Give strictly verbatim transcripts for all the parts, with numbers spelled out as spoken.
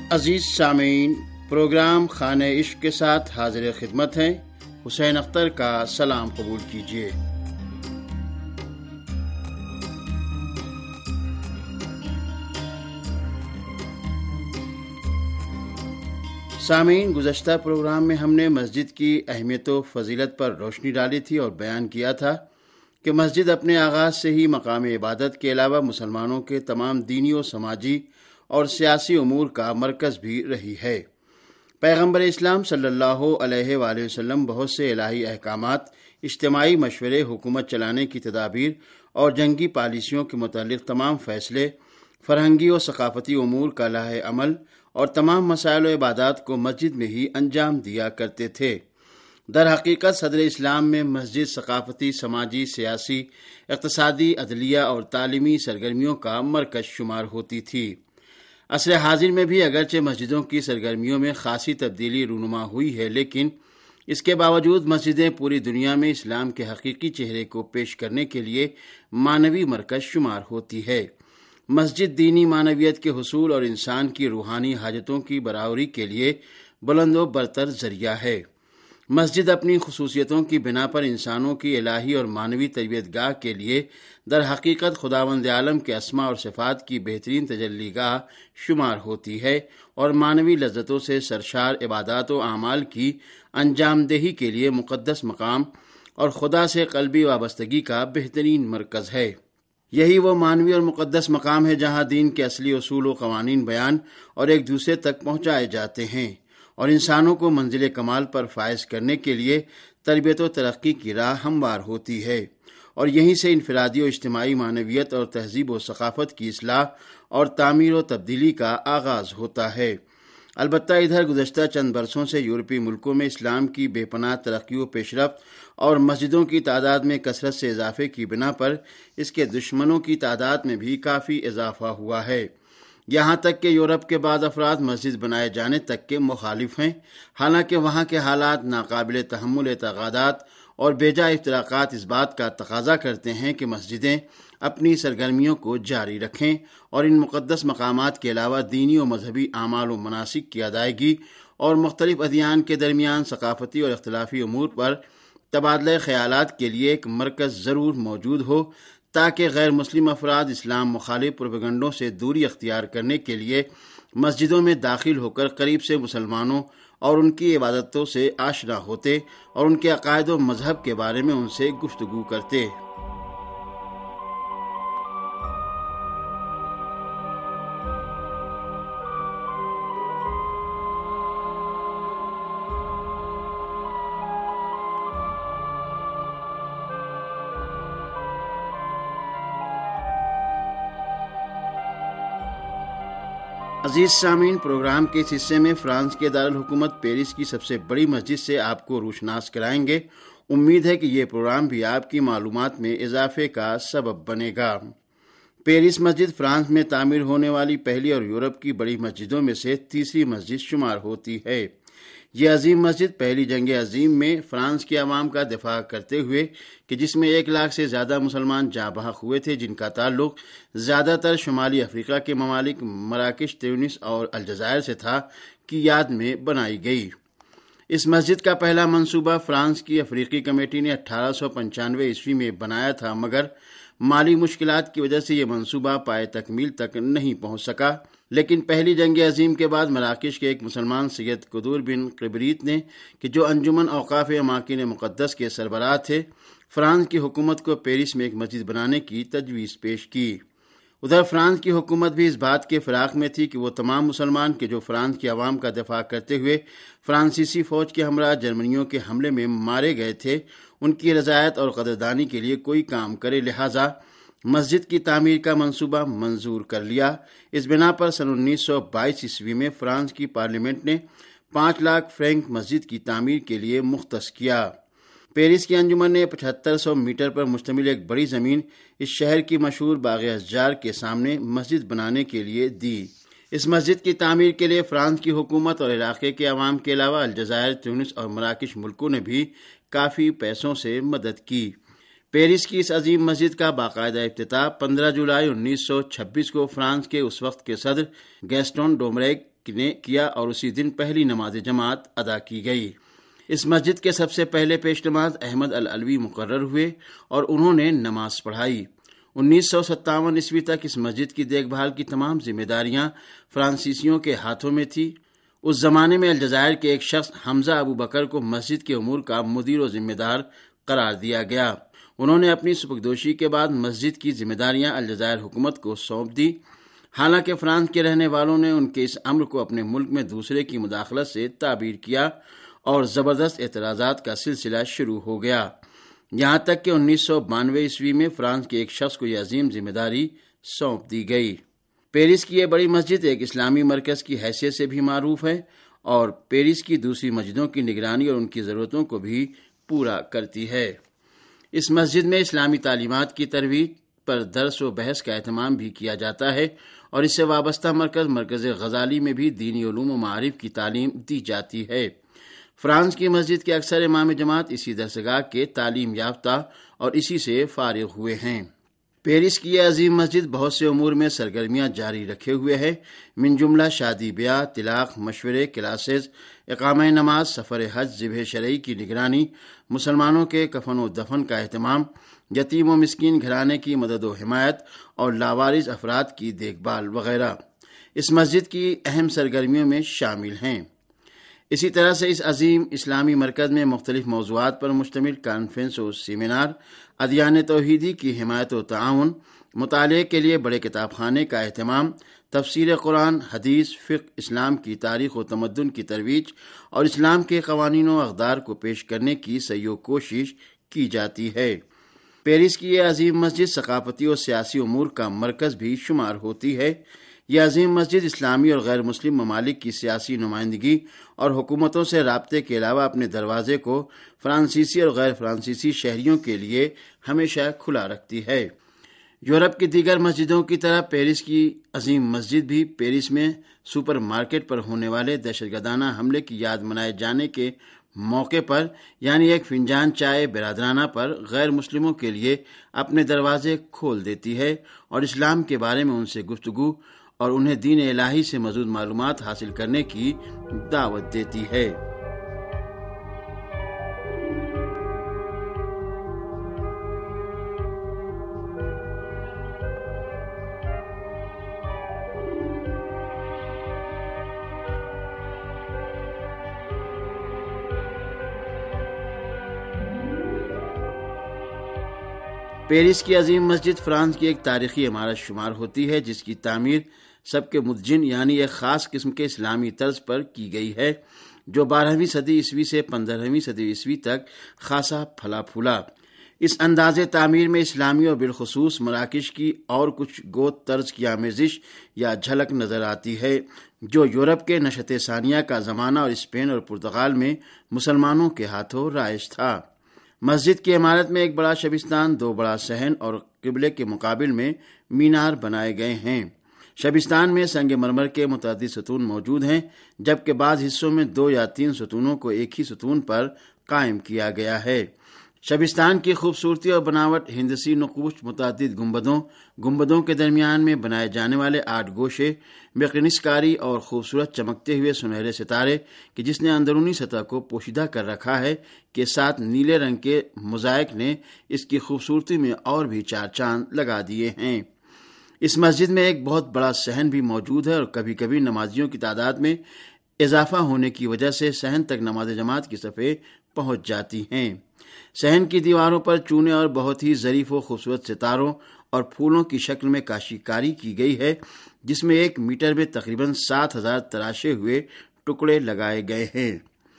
عزیز سامعین، پروگرام خانہ عشق کے ساتھ حاضر خدمت ہیں۔ حسین اختر کا سلام قبول کیجیے۔ سامعین، گزشتہ پروگرام میں ہم نے مسجد کی اہمیت و فضیلت پر روشنی ڈالی تھی اور بیان کیا تھا کہ مسجد اپنے آغاز سے ہی مقام عبادت کے علاوہ مسلمانوں کے تمام دینی و سماجی اور سیاسی امور کا مرکز بھی رہی ہے۔ پیغمبر اسلام صلی اللہ علیہ وآلہ وسلم بہت سے الہی احکامات، اجتماعی مشورے، حکومت چلانے کی تدابیر اور جنگی پالیسیوں کے متعلق تمام فیصلے، فرہنگی و ثقافتی امور کا لائحہ عمل اور تمام مسائل و عبادات کو مسجد میں ہی انجام دیا کرتے تھے۔ در حقیقت صدر اسلام میں مسجد ثقافتی، سماجی، سیاسی، اقتصادی، عدلیہ اور تعلیمی سرگرمیوں کا مرکز شمار ہوتی تھی۔ عصر حاضر میں بھی اگرچہ مسجدوں کی سرگرمیوں میں خاصی تبدیلی رونما ہوئی ہے، لیکن اس کے باوجود مسجدیں پوری دنیا میں اسلام کے حقیقی چہرے کو پیش کرنے کے لیے معنوی مرکز شمار ہوتی ہے۔ مسجد دینی معنویت کے حصول اور انسان کی روحانی حاجتوں کی برآوری کے لیے بلند و برتر ذریعہ ہے۔ مسجد اپنی خصوصیتوں کی بنا پر انسانوں کی الہی اور معنوی تربیت گاہ کے لیے در حقیقت خداوند عالم کے اسماء اور صفات کی بہترین تجلی گاہ شمار ہوتی ہے اور معنوی لذتوں سے سرشار عبادات و اعمال کی انجام دہی کے لیے مقدس مقام اور خدا سے قلبی وابستگی کا بہترین مرکز ہے۔ یہی وہ معنوی اور مقدس مقام ہے جہاں دین کے اصلی اصول و قوانین بیان اور ایک دوسرے تک پہنچائے جاتے ہیں اور انسانوں کو منزل کمال پر فائز کرنے کے لیے تربیت و ترقی کی راہ ہموار ہوتی ہے، اور یہیں سے انفرادی و اجتماعی معنویت اور تہذیب و ثقافت کی اصلاح اور تعمیر و تبدیلی کا آغاز ہوتا ہے۔ البتہ ادھر گزشتہ چند برسوں سے یورپی ملکوں میں اسلام کی بے پناہ ترقی و پیش رفت اور مسجدوں کی تعداد میں کثرت سے اضافے کی بنا پر اس کے دشمنوں کی تعداد میں بھی کافی اضافہ ہوا ہے۔ یہاں تک کہ یورپ کے بعض افراد مسجد بنائے جانے تک کے مخالف ہیں، حالانکہ وہاں کے حالات ناقابل تحمل اعتقادات اور بیجا افتراقات اس بات کا تقاضا کرتے ہیں کہ مسجدیں اپنی سرگرمیوں کو جاری رکھیں اور ان مقدس مقامات کے علاوہ دینی و مذہبی اعمال و مناسک کی ادائیگی اور مختلف ادیان کے درمیان ثقافتی اور اختلافی امور پر تبادلہ خیالات کے لیے ایک مرکز ضرور موجود ہو، تاکہ غیر مسلم افراد اسلام مخالف پروپیگنڈوں سے دوری اختیار کرنے کے لیے مسجدوں میں داخل ہو کر قریب سے مسلمانوں اور ان کی عبادتوں سے آشنا ہوتے اور ان کے عقائد و مذہب کے بارے میں ان سے گفتگو کرتے۔ عزیز سامعین، پروگرام کے اس حصے میں فرانس کے دارالحکومت پیرس کی سب سے بڑی مسجد سے آپ کو روشناس کرائیں گے۔ امید ہے کہ یہ پروگرام بھی آپ کی معلومات میں اضافے کا سبب بنے گا۔ پیرس مسجد فرانس میں تعمیر ہونے والی پہلی اور یورپ کی بڑی مسجدوں میں سے تیسری مسجد شمار ہوتی ہے۔ یہ عظیم مسجد پہلی جنگ عظیم میں فرانس کے عوام کا دفاع کرتے ہوئے، کہ جس میں ایک لاکھ سے زیادہ مسلمان جاں بحق ہوئے تھے، جن کا تعلق زیادہ تر شمالی افریقہ کے ممالک مراکش، تیونس اور الجزائر سے تھا، کی یاد میں بنائی گئی۔ اس مسجد کا پہلا منصوبہ فرانس کی افریقی کمیٹی نے اٹھارہ سو پنچانوے عیسوی میں بنایا تھا، مگر مالی مشکلات کی وجہ سے یہ منصوبہ پائے تکمیل تک نہیں پہنچ سکا۔ لیکن پہلی جنگ عظیم کے بعد مراکش کے ایک مسلمان سید قدور بن قبریت نے، کہ جو انجمن اوقاف اماکن مقدس کے سربراہ تھے، فرانس کی حکومت کو پیرس میں ایک مسجد بنانے کی تجویز پیش کی۔ ادھر فرانس کی حکومت بھی اس بات کے فراق میں تھی کہ وہ تمام مسلمان کہ جو فرانس کے عوام کا دفاع کرتے ہوئے فرانسیسی فوج کے ہمراہ جرمنیوں کے حملے میں مارے گئے تھے، ان کی رضایت اور قدردانی کے لیے کوئی کام کرے، لہٰذا مسجد کی تعمیر کا منصوبہ منظور کر لیا۔ اس بنا پر سن انیس سو بائیس عیسوی میں فرانس کی پارلیمنٹ نے پانچ لاکھ فرینک مسجد کی تعمیر کے لیے مختص کیا۔ پیرس کی انجمن نے پچہتر سو میٹر پر مشتمل ایک بڑی زمین اس شہر کی مشہور باغ اشجار کے سامنے مسجد بنانے کے لیے دی۔ اس مسجد کی تعمیر کے لیے فرانس کی حکومت اور علاقے کے عوام کے علاوہ الجزائر، تیونس اور مراکش ملکوں نے بھی کافی پیسوں سے مدد کی۔ پیرس کی اس عظیم مسجد کا باقاعدہ افتتاح پندرہ جولائی انیس سو چھبیس کو فرانس کے اس وقت کے صدر گیسٹون ڈومریک نے کیا اور اسی دن پہلی نماز جماعت ادا کی گئی۔ اس مسجد کے سب سے پہلے پیش نماز احمد العلوی مقرر ہوئے اور انہوں نے نماز پڑھائی۔ انیس سو ستاون عیسوی تک اس مسجد کی دیکھ بھال کی تمام ذمہ داریاں فرانسیسیوں کے ہاتھوں میں تھی۔ اس زمانے میں الجزائر کے ایک شخص حمزہ ابو بکر کو مسجد کے امور کا مدیر و ذمہ دار قرار دیا گیا۔ انہوں نے اپنی سبکدوشی کے بعد مسجد کی ذمہ داریاں الجزائر حکومت کو سونپ دی۔ حالانکہ فرانس کے رہنے والوں نے ان کے اس امر کو اپنے ملک میں دوسرے کی مداخلت سے تعبیر کیا اور زبردست اعتراضات کا سلسلہ شروع ہو گیا، یہاں تک کہ انیس سو بانوے عیسوی میں فرانس کے ایک شخص کو یہ عظیم ذمہ داری سونپ دی گئی۔ پیرس کی یہ بڑی مسجد ایک اسلامی مرکز کی حیثیت سے بھی معروف ہے اور پیرس کی دوسری مسجدوں کی نگرانی اور ان کی ضرورتوں کو بھی پورا کرتی ہے۔ اس مسجد میں اسلامی تعلیمات کی ترویج پر درس و بحث کا اہتمام بھی کیا جاتا ہے اور اس سے وابستہ مرکز مرکز غزالی میں بھی دینی علوم و معارف کی تعلیم دی جاتی ہے۔ فرانس کی مسجد کے اکثر امام جماعت اسی درسگاہ کے تعلیم یافتہ اور اسی سے فارغ ہوئے ہیں۔ پیرس کی یہ عظیم مسجد بہت سے امور میں سرگرمیاں جاری رکھے ہوئے ہے، من جملہ شادی بیاہ، طلاق، مشورے، کلاسز، اقامہ نماز، سفر حج، ذبح شرعی کی نگرانی، مسلمانوں کے کفن و دفن کا اہتمام، یتیم و مسکین گھرانے کی مدد و حمایت اور لاوارث افراد کی دیکھ بھال وغیرہ اس مسجد کی اہم سرگرمیوں میں شامل ہیں۔ اسی طرح سے اس عظیم اسلامی مرکز میں مختلف موضوعات پر مشتمل کانفرنس و سیمینار، ادیان توحیدی کی حمایت و تعاون، مطالعے کے لیے بڑے کتاب خانے کا اہتمام، تفسیر قرآن، حدیث، فقہ، اسلام کی تاریخ و تمدن کی ترویج اور اسلام کے قوانین و اقدار کو پیش کرنے کی سعی و کوشش کی جاتی ہے۔ پیرس کی یہ عظیم مسجد ثقافتی اور سیاسی امور کا مرکز بھی شمار ہوتی ہے۔ یہ عظیم مسجد اسلامی اور غیر مسلم ممالک کی سیاسی نمائندگی اور حکومتوں سے رابطے کے علاوہ اپنے دروازے کو فرانسیسی اور غیر فرانسیسی شہریوں کے لیے ہمیشہ کھلا رکھتی ہے۔ یورپ کی دیگر مسجدوں کی طرح پیرس کی عظیم مسجد بھی پیرس میں سپر مارکیٹ پر ہونے والے دہشت گردانہ حملے کی یاد منائے جانے کے موقع پر، یعنی ایک فنجان چائے برادرانہ پر، غیر مسلموں کے لیے اپنے دروازے کھول دیتی ہے اور اسلام کے بارے میں ان سے گفتگو اور انہیں دین الہی سے مزید معلومات حاصل کرنے کی دعوت دیتی ہے۔ پیرس کی عظیم مسجد فرانس کی ایک تاریخی عمارت شمار ہوتی ہے جس کی تعمیر سب کے مدجن یعنی ایک خاص قسم کے اسلامی طرز پر کی گئی ہے جو بارہویں صدی عیسوی سے پندرہویں صدی عیسوی تک خاصا پھلا پھولا۔ اس انداز تعمیر میں اسلامی اور بالخصوص مراکش کی اور کچھ گوت طرز کی آمیزش یا جھلک نظر آتی ہے جو یورپ کے نشت ثانیہ کا زمانہ اور اسپین اور پرتگال میں مسلمانوں کے ہاتھوں رائج تھا۔ مسجد کی عمارت میں ایک بڑا شبستان، دو بڑا صحن اور قبلے کے مقابل میں مینار بنائے گئے ہیں۔ شبستان میں سنگ مرمر کے متعدد ستون موجود ہیں جبکہ بعض حصوں میں دو یا تین ستونوں کو ایک ہی ستون پر قائم کیا گیا ہے۔ شبستان کی خوبصورتی اور بناوٹ ہندسی نقوش، متعدد گنبدوں گنبدوں کے درمیان میں بنائے جانے والے آٹھ گوشے، مقناطیس کاری اور خوبصورت چمکتے ہوئے سنہرے ستارے کہ جس نے اندرونی سطح کو پوشیدہ کر رکھا ہے کے ساتھ نیلے رنگ کے موزائک نے اس کی خوبصورتی میں اور بھی چار چاند لگا دیے ہیں۔ اس مسجد میں ایک بہت بڑا صحن بھی موجود ہے اور کبھی کبھی نمازیوں کی تعداد میں اضافہ ہونے کی وجہ سے صحن تک نماز جماعت کی صفیں پہنچ جاتی ہیں۔ صحن کی دیواروں پر چونے اور بہت ہی ظریف و خوبصورت ستاروں اور پھولوں کی شکل میں کاشی کاری کی گئی ہے جس میں ایک میٹر میں تقریباً سات ہزار تراشے ہوئے ٹکڑے لگائے گئے ہیں۔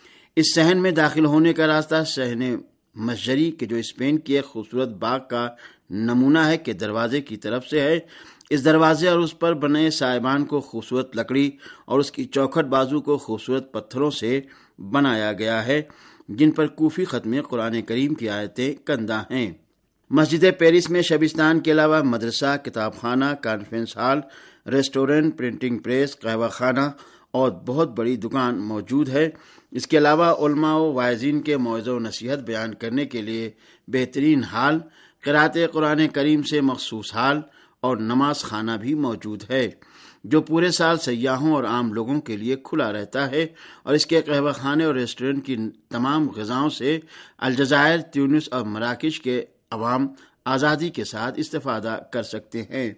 اس صحن میں داخل ہونے کا راستہ صحن مشجری کے جو اسپین کی ایک خوبصورت باغ کا نمونہ ہے کے دروازے کی طرف سے ہے۔ اس دروازے اور اس پر بنے سائبان کو خوبصورت لکڑی اور اس کی چوکھٹ بازو کو خوبصورت پتھروں سے بنایا گیا ہے جن پر کوفی خط میں قرآن کریم کی آیتیں کندہ ہیں۔ مسجد پیرس میں شبستان کے علاوہ مدرسہ، کتاب خانہ، conference hall, restaurant, printing press, قہوہ خانہ اور بہت بڑی دکان موجود ہے۔ اس کے علاوہ علماء و واعظین کے موعظہ و نصیحت بیان کرنے کے لیے بہترین ہال، قرأت قرآن کریم سے مخصوص ہال اور نماز خانہ بھی موجود ہے جو پورے سال سیاحوں اور عام لوگوں کے لیے کھلا رہتا ہے، اور اس کے قہوہ خانے اور ریسٹورنٹ کی تمام غذاؤں سے الجزائر، تیونس اور مراکش کے عوام آزادی کے ساتھ استفادہ کر سکتے ہیں۔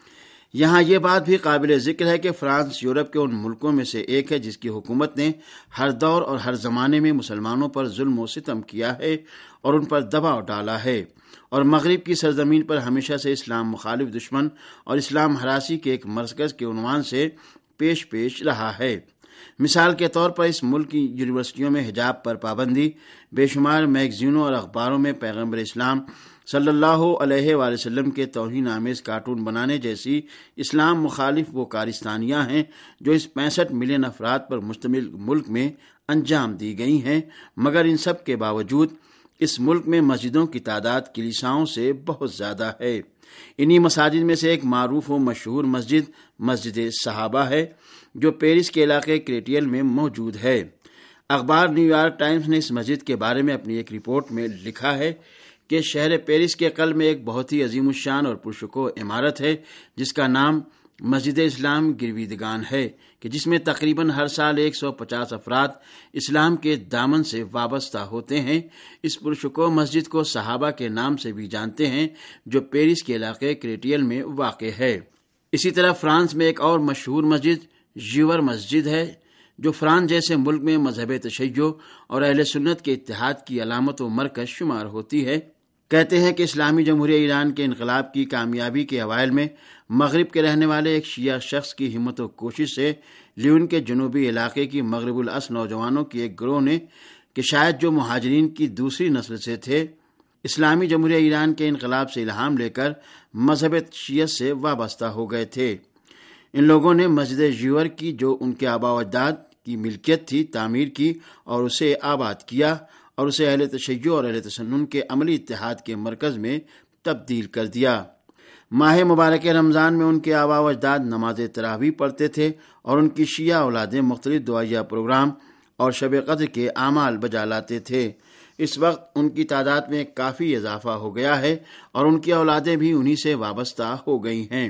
یہاں یہ بات بھی قابل ذکر ہے کہ فرانس یورپ کے ان ملکوں میں سے ایک ہے جس کی حکومت نے ہر دور اور ہر زمانے میں مسلمانوں پر ظلم و ستم کیا ہے اور ان پر دباؤ ڈالا ہے، اور مغرب کی سرزمین پر ہمیشہ سے اسلام مخالف دشمن اور اسلام ہراسی کے ایک مرکز کے عنوان سے پیش پیش رہا ہے۔ مثال کے طور پر اس ملک کی یونیورسٹیوں میں حجاب پر پابندی، بے شمار میگزینوں اور اخباروں میں پیغمبر اسلام صلی اللہ علیہ وآلہ وسلم کے توہین آمیز کارٹون بنانے جیسی اسلام مخالف وہ کارستانیاں ہیں جو اس پینسٹھ ملین افراد پر مشتمل ملک میں انجام دی گئی ہیں، مگر ان سب کے باوجود اس ملک میں مسجدوں کی تعداد کلیساؤں سے بہت زیادہ ہے۔ انہی مساجد میں سے ایک معروف و مشہور مسجد مسجد صحابہ ہے جو پیرس کے علاقے کریٹیل میں موجود ہے۔ اخبار نیو یارک ٹائمز نے اس مسجد کے بارے میں اپنی ایک رپورٹ میں لکھا ہے کہ شہر پیرس کے قلب میں ایک بہت ہی عظیم الشان اور پرشکوہ عمارت ہے جس کا نام مسجد اسلام گرویدگان ہے، کہ جس میں تقریباً ہر سال ایک سو پچاس افراد اسلام کے دامن سے وابستہ ہوتے ہیں۔ اس پرشکوہ مسجد کو صحابہ کے نام سے بھی جانتے ہیں جو پیرس کے علاقے کریٹیل میں واقع ہے۔ اسی طرح فرانس میں ایک اور مشہور مسجد جیور مسجد ہے جو فرانس جیسے ملک میں مذہب تشیع اور اہل سنت کے اتحاد کی علامت و مرکز شمار ہوتی ہے۔ کہتے ہیں کہ اسلامی جمہوریہ ایران کے انقلاب کی کامیابی کے اوائل میں مغرب کے رہنے والے ایک شیعہ شخص کی ہمت و کوشش سے لیون کے جنوبی علاقے کی مغرب الاصل نوجوانوں کی ایک گروہ نے، کہ شاید جو مہاجرین کی دوسری نسل سے تھے، اسلامی جمہوریہ ایران کے انقلاب سے الہام لے کر مذہب شیعت سے وابستہ ہو گئے تھے۔ ان لوگوں نے مسجد جیور کی جو ان کے آباء و اجداد کی ملکیت تھی تعمیر کی اور اسے آباد کیا اور اسے اہل تشیع اور اہل تسنن کے عملی اتحاد کے مرکز میں تبدیل کر دیا۔ ماہ مبارک رمضان میں ان کے آباء و اجداد نماز تراویح پڑھتے تھے اور ان کی شیعہ اولادیں مختلف دعائیہ پروگرام اور شب قدر کے اعمال بجا لاتے تھے۔ اس وقت ان کی تعداد میں کافی اضافہ ہو گیا ہے اور ان کی اولادیں بھی انہی سے وابستہ ہو گئی ہیں۔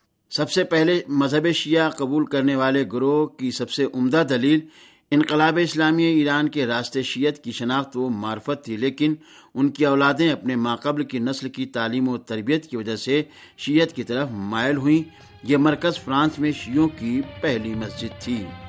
سب سے پہلے مذہب شیعہ قبول کرنے والے گروہ کی سب سے عمدہ دلیل انقلاب اسلامی ایران کے راستے شیعت کی شناخت و معرفت تھی، لیکن ان کی اولادیں اپنے ماقبل کی نسل کی تعلیم و تربیت کی وجہ سے شیعت کی طرف مائل ہوئیں۔ یہ مرکز فرانس میں شیعوں کی پہلی مسجد تھی۔